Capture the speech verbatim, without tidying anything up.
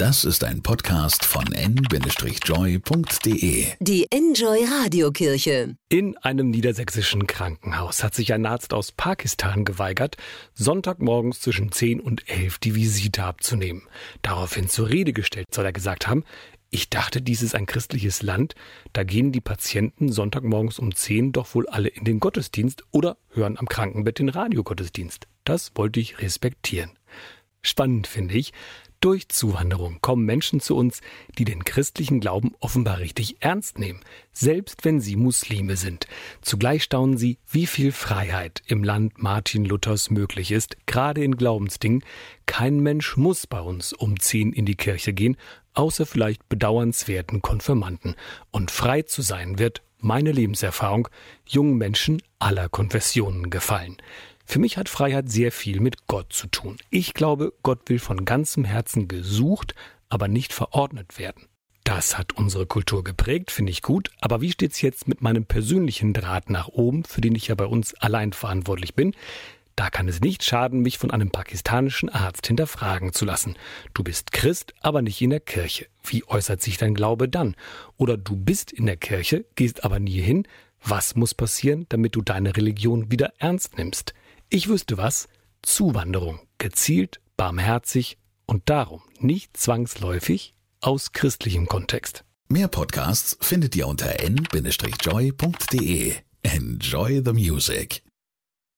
Das ist ein Podcast von en Bindestrich joy punkt de. Die Enjoy Radiokirche. In einem niedersächsischen Krankenhaus hat sich ein Arzt aus Pakistan geweigert, Sonntagmorgens zwischen zehn und elf die Visite abzunehmen. Daraufhin zur Rede gestellt soll er gesagt haben: Ich dachte, dies ist ein christliches Land, da gehen die Patienten Sonntagmorgens um zehn doch wohl alle in den Gottesdienst oder hören am Krankenbett den Radiogottesdienst. Das wollte ich respektieren. Spannend finde ich, durch Zuwanderung kommen Menschen zu uns, die den christlichen Glauben offenbar richtig ernst nehmen, selbst wenn sie Muslime sind. Zugleich staunen sie, wie viel Freiheit im Land Martin Luthers möglich ist, gerade in Glaubensdingen. Kein Mensch muss bei uns um zehn in die Kirche gehen, außer vielleicht bedauernswerten Konfirmanden. Und frei zu sein wird, meine Lebenserfahrung, jungen Menschen aller Konfessionen gefallen. Für mich hat Freiheit sehr viel mit Gott zu tun. Ich glaube, Gott will von ganzem Herzen gesucht, aber nicht verordnet werden. Das hat unsere Kultur geprägt, finde ich gut. Aber wie steht's jetzt mit meinem persönlichen Draht nach oben, für den ich ja bei uns allein verantwortlich bin? Da kann es nicht schaden, mich von einem pakistanischen Arzt hinterfragen zu lassen. Du bist Christ, aber nicht in der Kirche. Wie äußert sich dein Glaube dann? Oder du bist in der Kirche, gehst aber nie hin. Was muss passieren, damit du deine Religion wieder ernst nimmst? Ich wüsste was: Zuwanderung, gezielt, barmherzig und darum nicht zwangsläufig aus christlichem Kontext. Mehr Podcasts findet ihr unter en Bindestrich joy punkt de. Enjoy the music.